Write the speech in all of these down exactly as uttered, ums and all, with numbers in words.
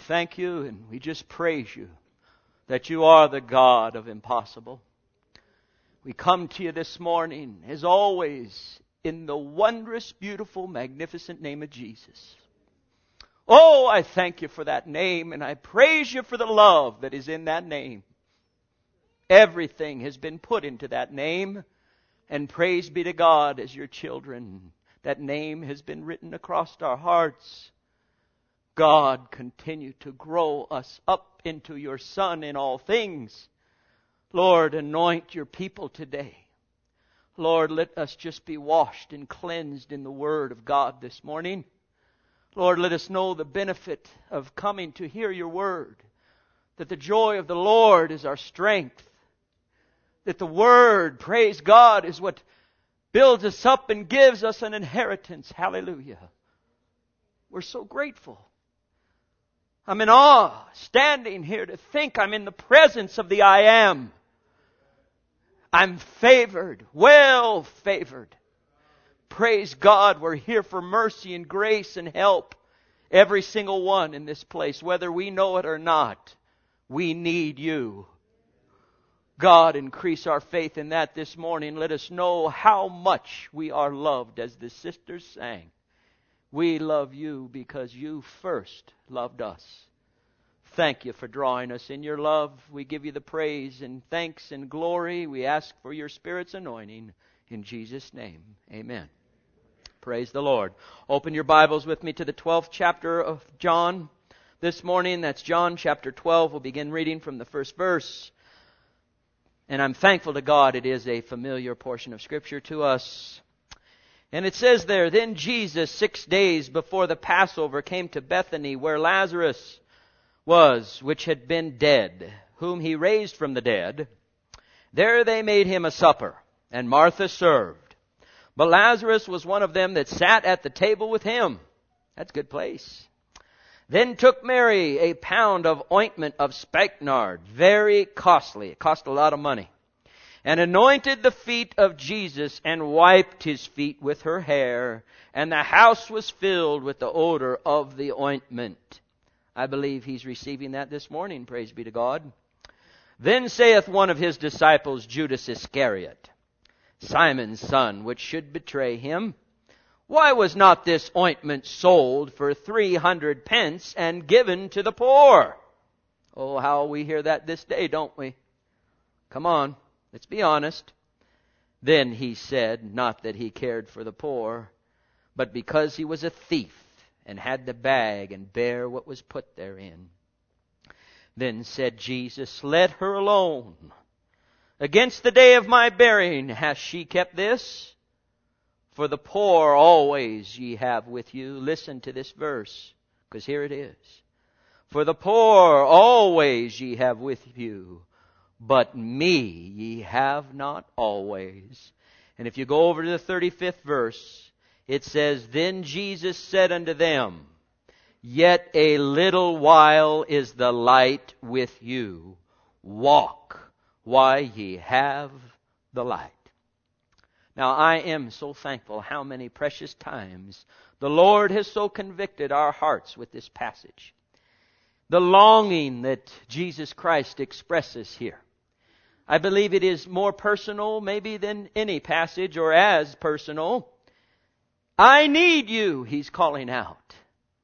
thank you and we just praise you that you are the God of impossible. We come to you this morning, as always, in the wondrous, beautiful, magnificent name of Jesus. Oh, I thank you for that name, and I praise you for the love that is in that name. Everything has been put into that name, and praise be to God as your children. That name has been written across our hearts. God, continue to grow us up into your Son in all things. Lord, anoint your people today. Lord, let us just be washed and cleansed in the Word of God this morning. Lord, let us know the benefit of coming to hear your Word. That the joy of the Lord is our strength. That the Word, praise God, is what builds us up and gives us an inheritance. Hallelujah. We're so grateful. I'm in awe, standing here to think I'm in the presence of the I Am. I'm favored, well favored. Praise God, we're here for mercy and grace and help. Every single one in this place, whether we know it or not, we need you. God, increase our faith in that this morning. Let us know how much we are loved, as the sisters sang. We love you because you first loved us. Thank you for drawing us in your love. We give you the praise and thanks and glory. We ask for your Spirit's anointing in Jesus' name. Amen. Praise the Lord. Open your Bibles with me to the twelfth chapter of John this morning. That's John chapter twelve. We'll begin reading from the first verse. And I'm thankful to God it is a familiar portion of Scripture to us. And it says there, Then Jesus, six days before the Passover, came to Bethany, where Lazarus was, which had been dead, whom he raised from the dead. There they made him a supper, and Martha served. But Lazarus was one of them that sat at the table with him. That's a good place. Then took Mary a pound of ointment of spikenard, very costly. It cost a lot of money. And anointed the feet of Jesus, and wiped his feet with her hair. And the house was filled with the odor of the ointment. I believe he's receiving that this morning, praise be to God. Then saith one of his disciples, Judas Iscariot, Simon's son, which should betray him, Why was not this ointment sold for three hundred pence and given to the poor? Oh, how we hear that this day, don't we? Come on, let's be honest. Then he said, not that he cared for the poor, but because he was a thief, and had the bag, and bare what was put therein. Then said Jesus, Let her alone. Against the day of my burying hath she kept this? For the poor always ye have with you. Listen to this verse, because here it is. For the poor always ye have with you, but me ye have not always. And if you go over to the thirty-fifth verse, it says, Then Jesus said unto them, Yet a little while is the light with you. Walk while ye have the light. Now I am so thankful how many precious times the Lord has so convicted our hearts with this passage. The longing that Jesus Christ expresses here. I believe it is more personal maybe than any passage, or as personal. I need you, he's calling out.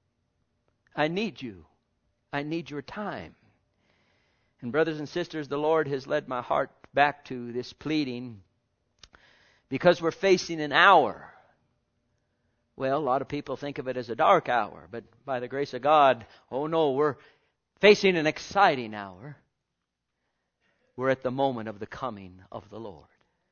I need you. I need your time. And brothers and sisters, the Lord has led my heart back to this pleading because we're facing an hour. Well, a lot of people think of it as a dark hour, but by the grace of God, oh no, we're facing an exciting hour. We're at the moment of the coming of the Lord.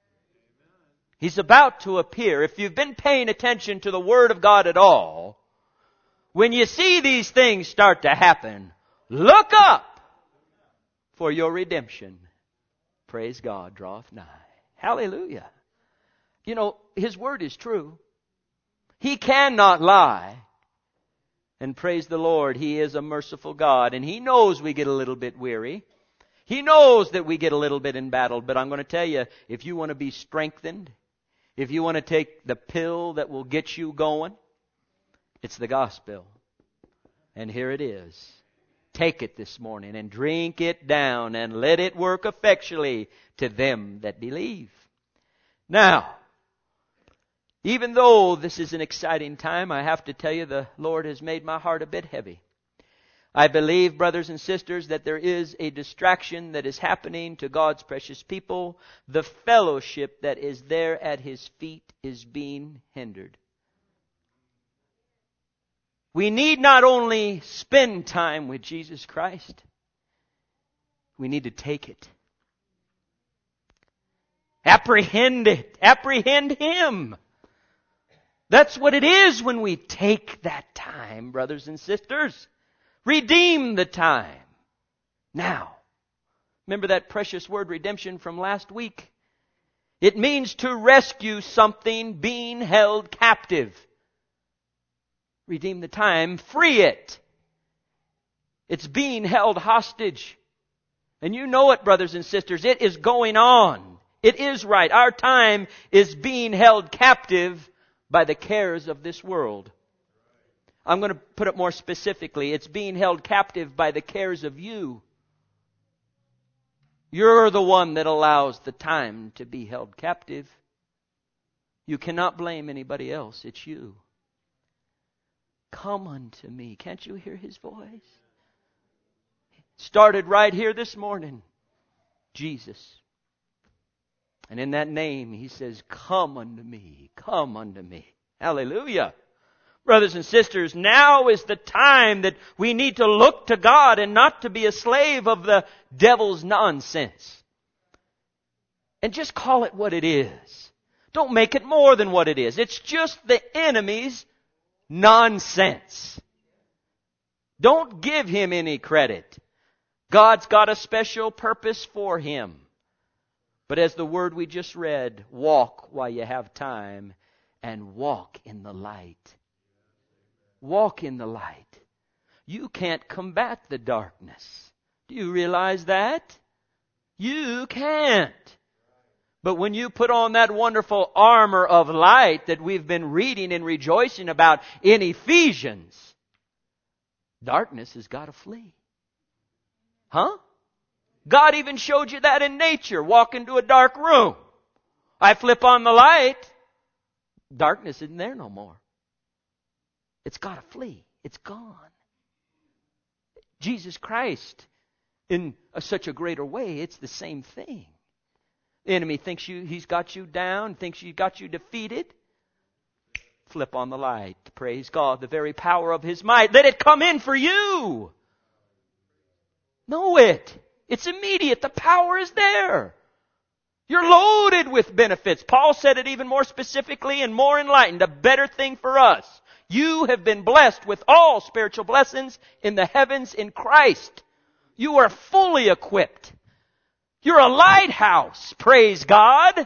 He's about to appear. If you've been paying attention to the Word of God at all, when you see these things start to happen, look up, for your redemption, praise God, draweth nigh. Hallelujah. You know, His Word is true. He cannot lie. And praise the Lord, He is a merciful God. And He knows we get a little bit weary. He knows that we get a little bit embattled. But I'm going to tell you, if you want to be strengthened, if you want to take the pill that will get you going, it's the gospel. And here it is. Take it this morning and drink it down and let it work effectually to them that believe. Now, even though this is an exciting time, I have to tell you the Lord has made my heart a bit heavy. I believe, brothers and sisters, that there is a distraction that is happening to God's precious people. The fellowship that is there at His feet is being hindered. We need not only spend time with Jesus Christ, we need to take it. Apprehend it. Apprehend Him. That's what it is when we take that time, brothers and sisters. Redeem the time. Now, remember that precious word redemption from last week? It means to rescue something being held captive. Redeem the time, free it. It's being held hostage. And you know it, brothers and sisters, it is going on. It is right. Our time is being held captive by the cares of this world. I'm going to put it more specifically. It's being held captive by the cares of you. You're the one that allows the time to be held captive. You cannot blame anybody else. It's you. Come unto me. Can't you hear His voice? Started right here this morning. Jesus. And in that name, He says, come unto me. Come unto me. Hallelujah. Brothers and sisters, now is the time that we need to look to God and not to be a slave of the devil's nonsense. And just call it what it is. Don't make it more than what it is. It's just the enemy's nonsense. Don't give him any credit. God's got a special purpose for him. But as the word we just read, walk while you have time and walk in the light. Walk in the light. You can't combat the darkness. Do you realize that? You can't. But when you put on that wonderful armor of light that we've been reading and rejoicing about in Ephesians, darkness has got to flee. Huh? God even showed you that in nature. Walk into a dark room. I flip on the light. Darkness isn't there no more. It's got to flee. It's gone. Jesus Christ, in a, such a greater way, it's the same thing. The enemy thinks you, he's got you down, thinks he's got you defeated. Flip on the light. Praise God. The very power of His might. Let it come in for you. Know it. It's immediate. The power is there. You're loaded with benefits. Paul said it even more specifically and more enlightened. A better thing for us. You have been blessed with all spiritual blessings in the heavens in Christ. You are fully equipped. You're a lighthouse. Praise God.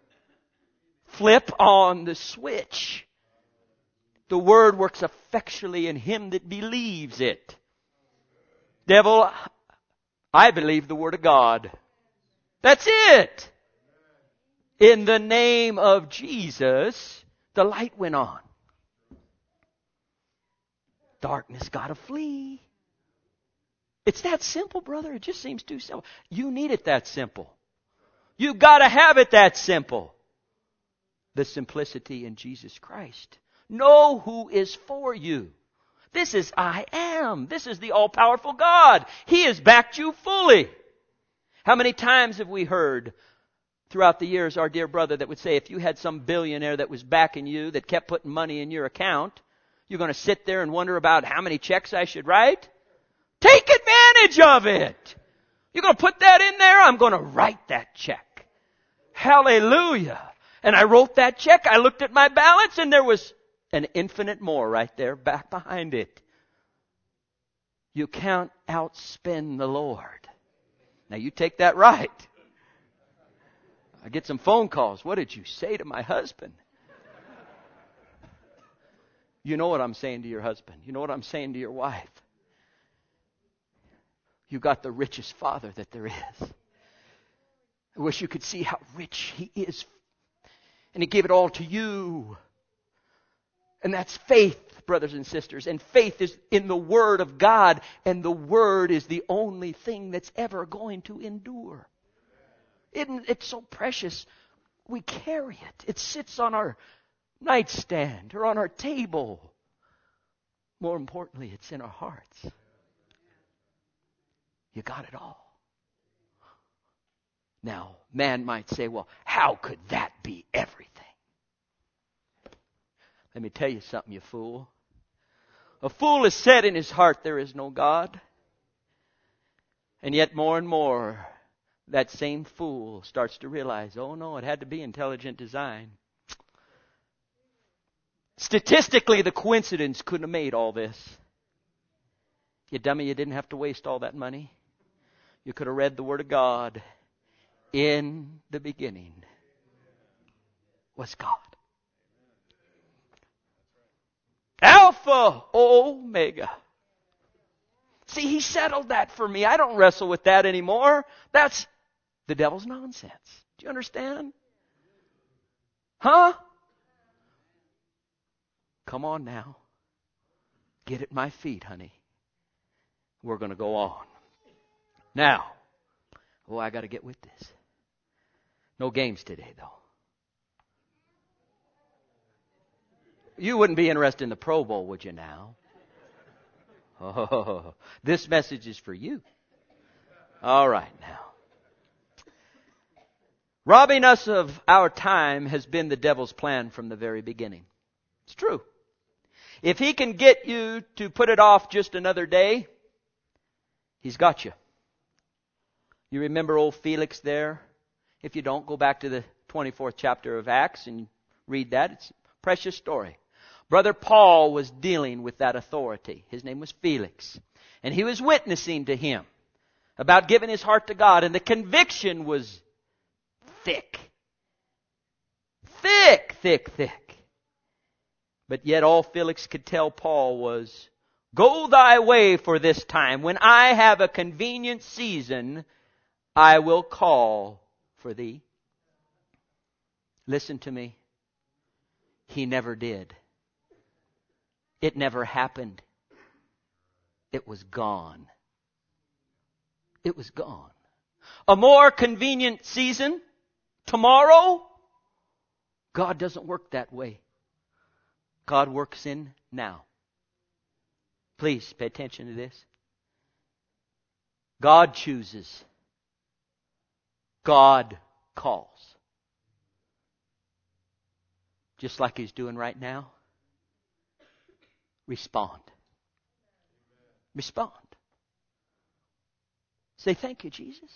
Flip on the switch. The word works effectually in him that believes it. Devil, I believe the word of God. That's it. In the name of Jesus, the light went on. Darkness got to flee. It's that simple, brother. It just seems too simple. You need it that simple. You got to have it that simple. The simplicity in Jesus Christ. Know who is for you. This is I am. This is the all-powerful God. He has backed you fully. How many times have we heard throughout the years our dear brother that would say, if you had some billionaire that was backing you, that kept putting money in your account, you're going to sit there and wonder about how many checks I should write? Take advantage of it. You're going to put that in there? I'm going to write that check. Hallelujah. And I wrote that check. I looked at my balance and there was an infinite more right there back behind it. You can't outspend the Lord. Now you take that right. I get some phone calls. What did you say to my husband? You know what I'm saying to your husband. You know what I'm saying to your wife. You got the richest father that there is. I wish you could see how rich He is. And He gave it all to you. And that's faith, brothers and sisters. And faith is in the Word of God. And the Word is the only thing that's ever going to endure. Isn't it so precious? We carry it. It sits on our nightstand or on our table. More importantly, it's in our hearts. You got it all. Now, man might say, well, how could that be everything? Let me tell you something, you fool. A fool has said in his heart there is no God. And yet more and more, that same fool starts to realize, oh no, it had to be intelligent design. Statistically, the coincidence couldn't have made all this. You dummy, you didn't have to waste all that money. You could have read the Word of God. In the beginning was God. Alpha, Omega. See, he settled that for me. I don't wrestle with that anymore. That's the devil's nonsense. Do you understand? Huh? Come on now. Get at my feet, honey. We're going to go on. Now, oh, I got to get with this. No games today, though. You wouldn't be interested in the Pro Bowl, would you now? Oh, this message is for you. All right, now. Robbing us of our time has been the devil's plan from the very beginning. It's true. If he can get you to put it off just another day, he's got you. You remember old Felix there? If you don't, go back to the twenty-fourth chapter of Acts and read that. It's a precious story. Brother Paul was dealing with that authority. His name was Felix. And he was witnessing to him about giving his heart to God. And the conviction was thick. Thick, thick, thick. But yet all Felix could tell Paul was, go thy way for this time. When I have a convenient season, I will call for thee. Listen to me. He never did. It never happened. It was gone. It was gone. A more convenient season? Tomorrow? God doesn't work that way. God works in now. Please pay attention to this. God chooses. God calls. Just like He's doing right now. Respond. Respond. Say, thank you, Jesus.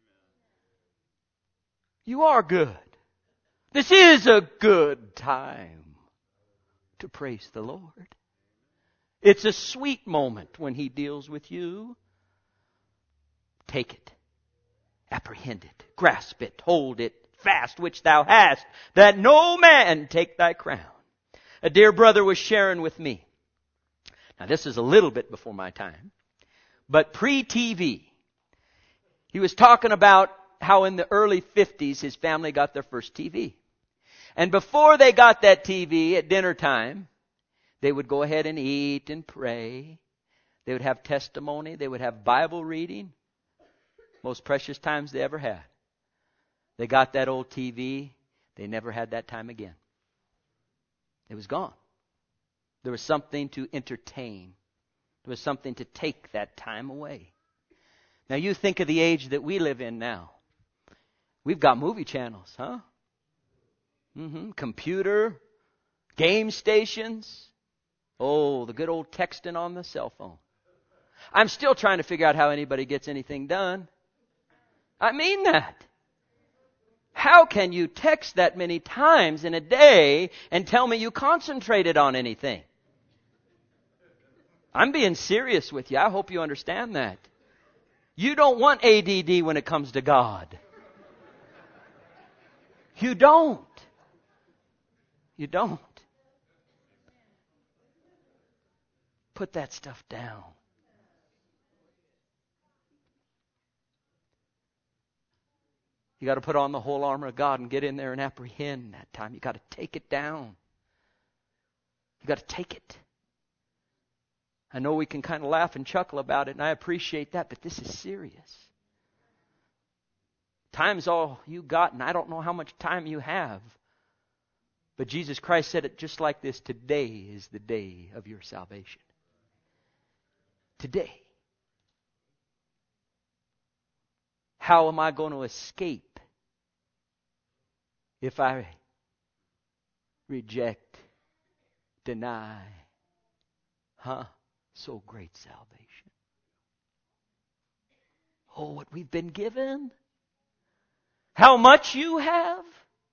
You are good. This is a good time to praise the Lord. It's a sweet moment when He deals with you. Take it. Apprehend it. Grasp it. Hold it fast, which thou hast, that no man take thy crown. A dear brother was sharing with me. Now, this is a little bit before my time, but pre-T V. He was talking about how in the early fifties his family got their first T V. And before they got that T V at dinner time, they would go ahead and eat and pray. They would have testimony. They would have Bible reading. Most precious times they ever had. They got that old T V. They never had that time again. It was gone. There was something to entertain. There was something to take that time away. Now you think of the age that we live in now. We've got movie channels, huh? Mm-hmm. Computer, game stations. Oh, the good old texting on the cell phone. I'm still trying to figure out how anybody gets anything done. I mean that. How can you text that many times in a day and tell me you concentrated on anything? I'm being serious with you. I hope you understand that. You don't want A D D when it comes to God. You don't. You don't. Put that stuff down. You got to put on the whole armor of God and get in there and apprehend that time. You got to take it down. You got to take it. I know we can kind of laugh and chuckle about it, and I appreciate that, but this is serious. Time's all you got, and I don't know how much time you have. But Jesus Christ said it just like this: today is the day of your salvation. Today. How am I going to escape if I reject, deny, huh? So great salvation. Oh, what we've been given. How much you have.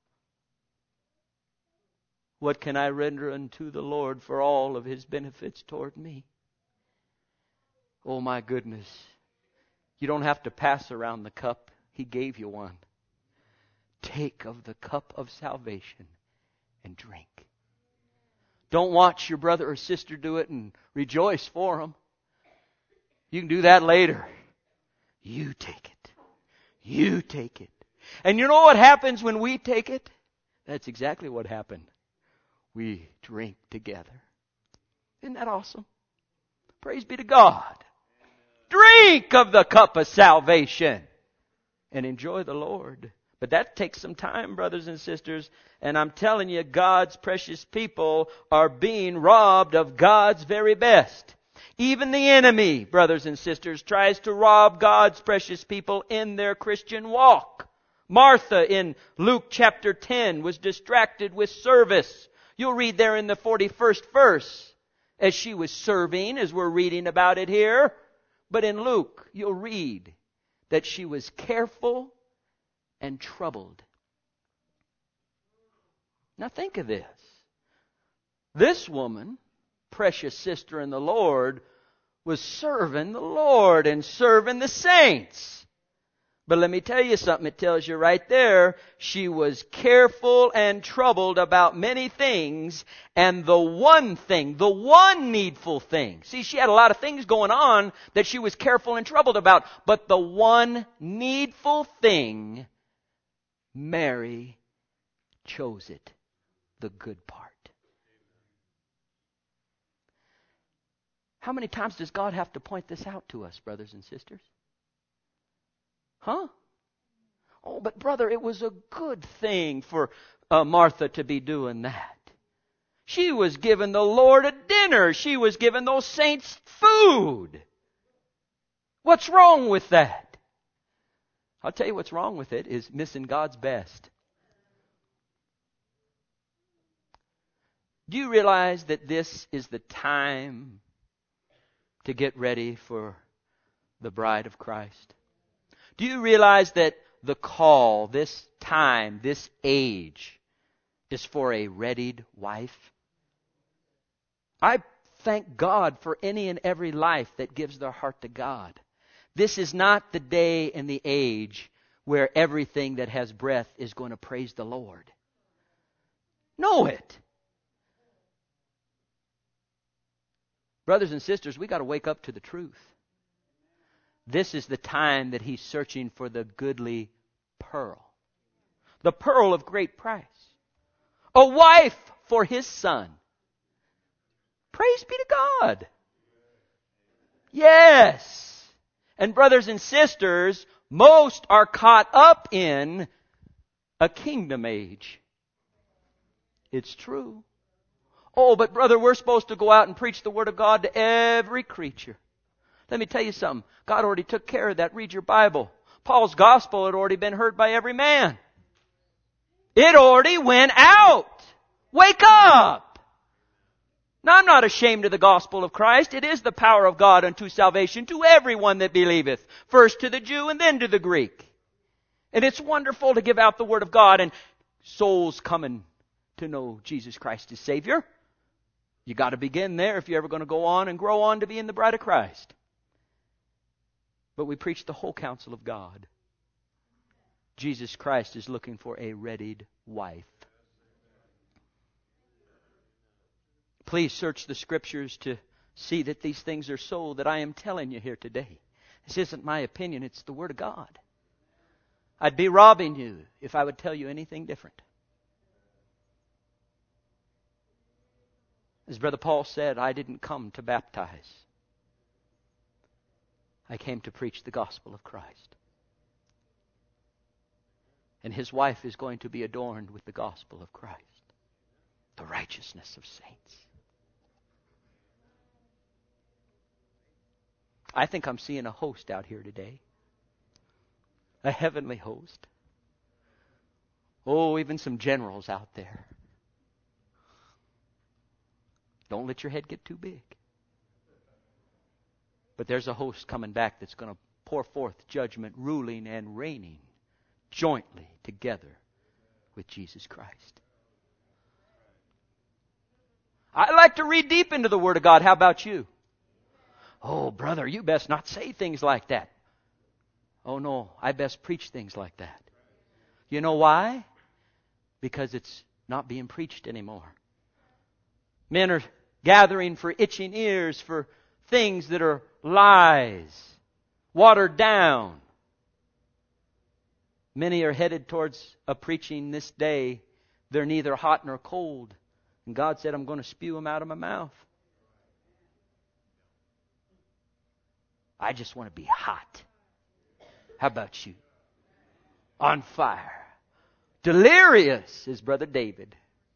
What can I render unto the Lord for all of His benefits toward me? Oh my goodness. You don't have to pass around the cup. He gave you one. Take of the cup of salvation and drink. Don't watch your brother or sister do it and rejoice for them. You can do that later. You take it. You take it. And you know what happens when we take it? That's exactly what happened. We drink together. Isn't that awesome? Praise be to God. Drink of the cup of salvation and enjoy the Lord. But that takes some time, brothers and sisters. And I'm telling you, God's precious people are being robbed of God's very best. Even the enemy, brothers and sisters, tries to rob God's precious people in their Christian walk. Martha in Luke chapter ten was distracted with service. You'll read there in the forty-first verse as she was serving, as we're reading about it here. But in Luke, you'll read that she was careful and troubled. Now think of this. This woman, precious sister in the Lord, was serving the Lord and serving the saints. But let me tell you something. It tells you right there, she was careful and troubled about many things. And the one thing, the one needful thing. See, she had a lot of things going on that she was careful and troubled about. But the one needful thing, Mary chose it. The good part. How many times does God have to point this out to us, brothers and sisters? Huh? Oh, but brother, it was a good thing for uh, Martha to be doing that. She was giving the Lord a dinner. She was giving those saints food. What's wrong with that? I'll tell you what's wrong with it is missing God's best. Do you realize that this is the time to get ready for the bride of Christ? Do you realize that the call, this time, this age, is for a readied wife? I thank God for any and every life that gives their heart to God. This is not the day and the age where everything that has breath is going to praise the Lord. Know it. Brothers and sisters, we got to wake up to the truth. This is the time that He's searching for the goodly pearl. The pearl of great price. A wife for His Son. Praise be to God. Yes. And brothers and sisters, most are caught up in a kingdom age. It's true. Oh, but brother, we're supposed to go out and preach the Word of God to every creature. Let me tell you something. God already took care of that. Read your Bible. Paul's gospel had already been heard by every man. It already went out. Wake up! Now, I'm not ashamed of the gospel of Christ. It is the power of God unto salvation to everyone that believeth. First to the Jew and then to the Greek. And it's wonderful to give out the Word of God and souls coming to know Jesus Christ as Savior. You got to begin there if you're ever going to go on and grow on to be in the bride of Christ. But we preach the whole counsel of God. Jesus Christ is looking for a readied wife. Please search the Scriptures to see that these things are so that I am telling you here today. This isn't my opinion, it's the Word of God. I'd be robbing you if I would tell you anything different. As Brother Paul said, I didn't come to baptize. I came to preach the gospel of Christ. And his wife is going to be adorned with the gospel of Christ, the righteousness of saints. I think I'm seeing a host out here today. A heavenly host. Oh, even some generals out there. Don't let your head get too big. But there's a host coming back that's going to pour forth judgment, ruling and reigning jointly together with Jesus Christ. I like to read deep into the Word of God. How about you? Oh, brother, you best not say things like that. Oh, no, I best preach things like that. You know why? Because it's not being preached anymore. Men are gathering for itching ears for things that are lies, watered down. Many are headed towards a preaching this day. They're neither hot nor cold. And God said, I'm going to spew them out of my mouth. I just want to be hot. How about you? On fire. Delirious is Brother David.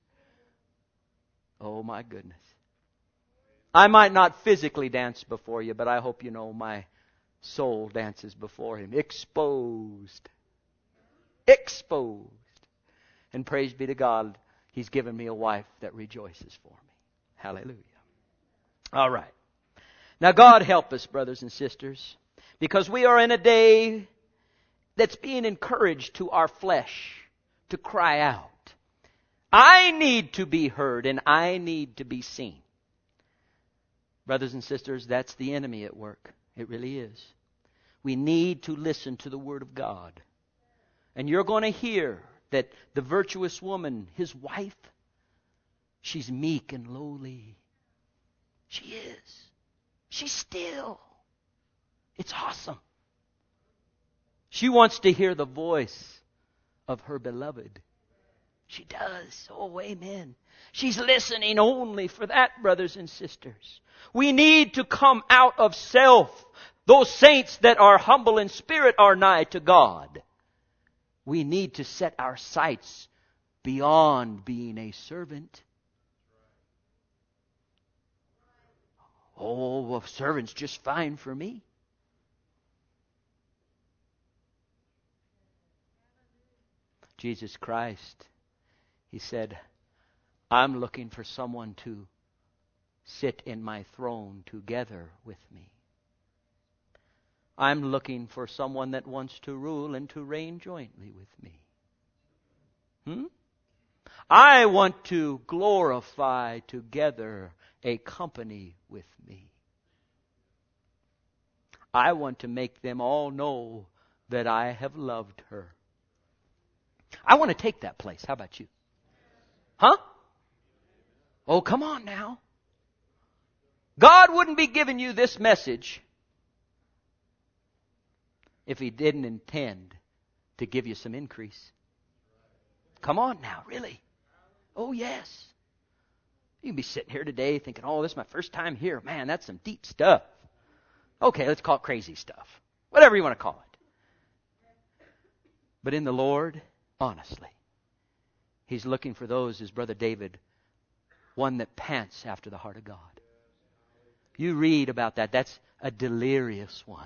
Oh my goodness. I might not physically dance before you, but I hope you know my soul dances before Him. Exposed. Exposed. And praise be to God, He's given me a wife that rejoices for me. Hallelujah. All right. Now God help us, brothers and sisters, because we are in a day that's being encouraged to our flesh to cry out. I need to be heard and I need to be seen. Brothers and sisters, that's the enemy at work. It really is. We need to listen to the Word of God. And you're going to hear that the virtuous woman, his wife, she's meek and lowly. She is. She's still. It's awesome. She wants to hear the voice of her beloved. She does. Oh, amen. She's listening only for that, brothers and sisters. We need to come out of self. Those saints that are humble in spirit are nigh to God. We need to set our sights beyond being a servant. Oh, well, servant's just fine for me. Jesus Christ, He said, I'm looking for someone to sit in my throne together with me. I'm looking for someone that wants to rule and to reign jointly with me. Hmm? I want to glorify together a company with me. I want to make them all know that I have loved her. I want to take that place. How about you? Huh? Oh, come on now. God wouldn't be giving you this message if He didn't intend to give you some increase. Come on now, really. Oh, yes. You can be sitting here today thinking, oh, this is my first time here. Man, that's some deep stuff. Okay, let's call it crazy stuff. Whatever you want to call it. But in the Lord, honestly, He's looking for those, as Brother David, one that pants after the heart of God. You read about that. That's a delirious one.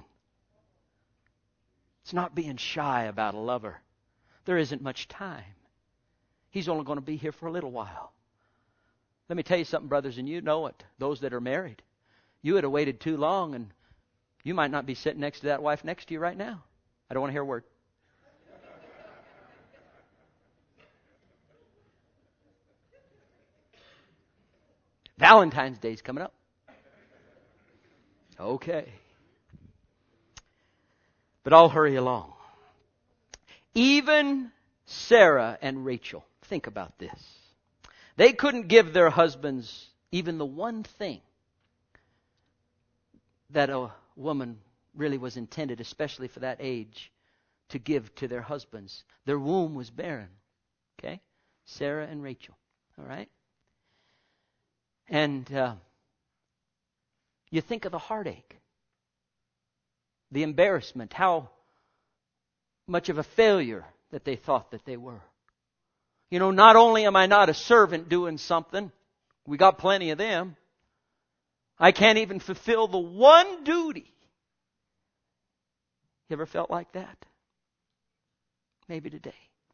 It's not being shy about a lover. There isn't much time. He's only going to be here for a little while. Let me tell you something, brothers, and you know it. Those that are married. You would have waited too long, and you might not be sitting next to that wife next to you right now. I don't want to hear a word. Valentine's Day's coming up. Okay. But I'll hurry along. Even Sarah and Rachel, think about this. They couldn't give their husbands even the one thing that a woman really was intended, especially for that age, to give to their husbands. Their womb was barren. Okay? Sarah and Rachel. All right? And uh, you think of the heartache, the embarrassment, how much of a failure that they thought that they were. You know, not only am I not a servant doing something, we got plenty of them, I can't even fulfill the one duty. You ever felt like that? Maybe today.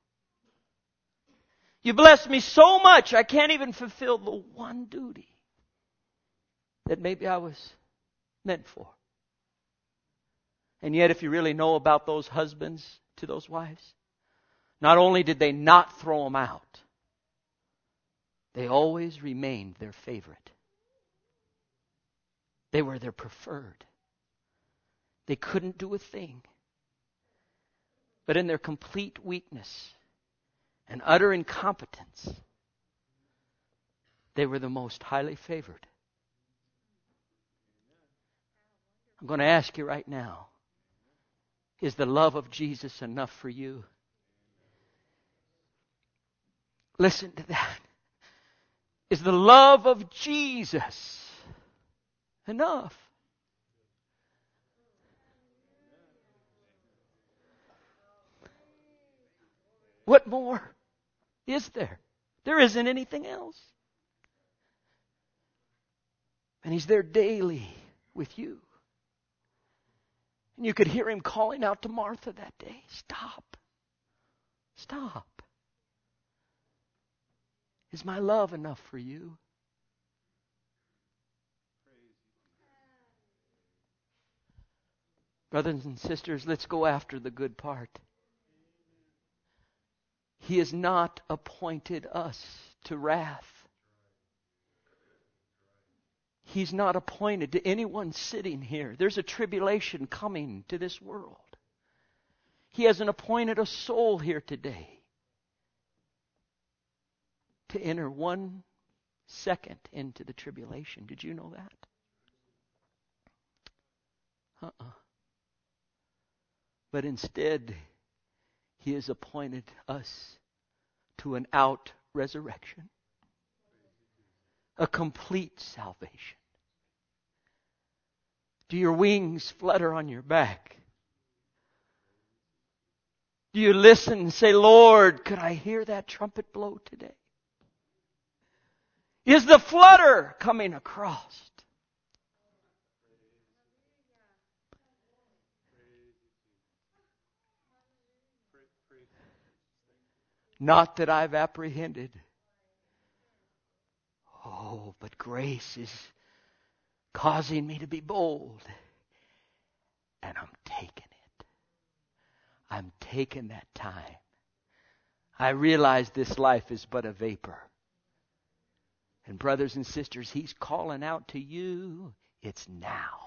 You bless me so much, I can't even fulfill the one duty that maybe I was meant for. And yet, if you really know about those husbands to those wives, not only did they not throw them out, they always remained their favorite. They were their preferred. They couldn't do a thing. But in their complete weakness and utter incompetence, they were the most highly favored. I'm going to ask you right now, is the love of Jesus enough for you? Listen to that. Is the love of Jesus enough? What more is there? There isn't anything else. And He's there daily with you. And you could hear Him calling out to Martha that day, stop. Stop. Is my love enough for you? Brothers and sisters, let's go after the good part. He has not appointed us to wrath. He's not appointed to anyone sitting here. There's a tribulation coming to this world. He hasn't appointed a soul here today to enter one second into the tribulation. Did you know that? Uh-uh. But instead, He has appointed us to an out resurrection, a complete salvation. Do your wings flutter on your back? Do you listen and say, Lord, could I hear that trumpet blow today? Is the flutter coming across? Not that I've apprehended. Oh, but grace is causing me to be bold. And I'm taking it. I'm taking that time. I realize this life is but a vapor. And brothers and sisters, He's calling out to you. It's now.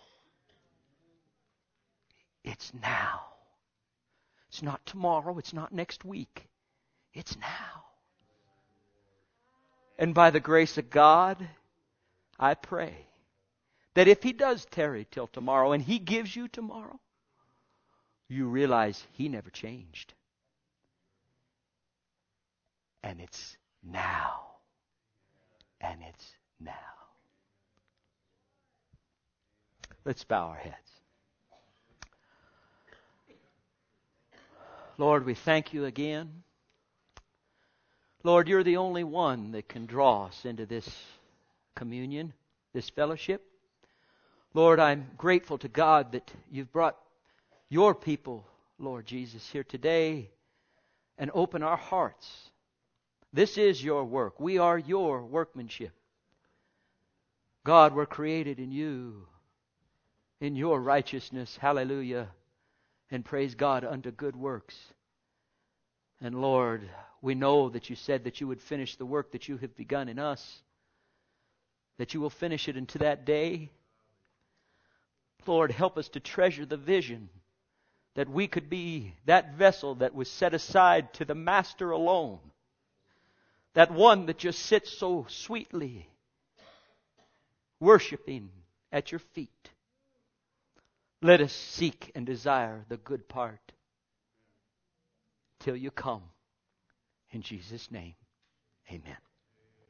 It's now. It's not tomorrow. It's not next week. It's now. And by the grace of God, I pray that if He does tarry till tomorrow and He gives you tomorrow, you realize He never changed. And it's now. And it's now. Let's bow our heads. Lord, we thank You again. Lord, You're the only one that can draw us into this communion, this fellowship. Lord, I'm grateful to God that You've brought Your people, Lord Jesus, here today and open our hearts. This is Your work. We are Your workmanship. God, we're created in You, in Your righteousness. Hallelujah. And praise God unto good works. And Lord, we know that You said that You would finish the work that You have begun in us, that You will finish it into that day. Lord, help us to treasure the vision that we could be that vessel that was set aside to the Master alone. That one that just sits so sweetly, worshiping at Your feet. Let us seek and desire the good part till You come. In Jesus' name, amen.